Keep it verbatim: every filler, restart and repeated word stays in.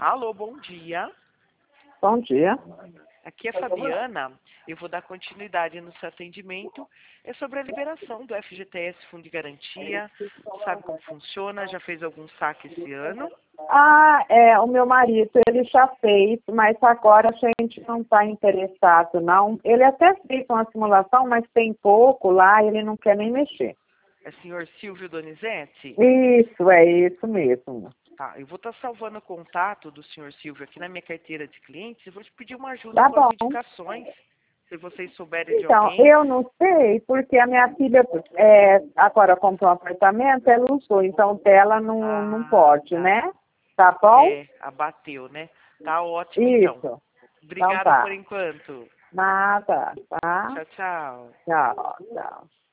Alô, bom dia. Bom dia. Aqui é a Fabiana. Eu vou dar continuidade no seu atendimento. É sobre a liberação do F G T S Fundo de Garantia. Sabe como funciona? Já fez algum saque esse ano? Ah, é, o meu marido, ele já fez, mas agora a gente não está interessado, não. Ele até fez uma simulação, mas tem pouco lá, ele não quer nem mexer. É senhor Silvio Donizete? Isso, é isso mesmo. Tá, eu vou estar salvando o contato do senhor Silvio aqui na minha carteira de clientes e vou te pedir uma ajuda Tá com as bom. indicações, se vocês souberem de Então, alguém. eu não sei, porque a minha filha é, agora comprou um apartamento, ela usou, então dela não, não Ah, pode, tá. né? Tá bom? É, abateu, né? Tá ótimo, então. Isso. Então Obrigada por tá. enquanto. Nada, tá? Tchau, tchau. Tchau, tchau.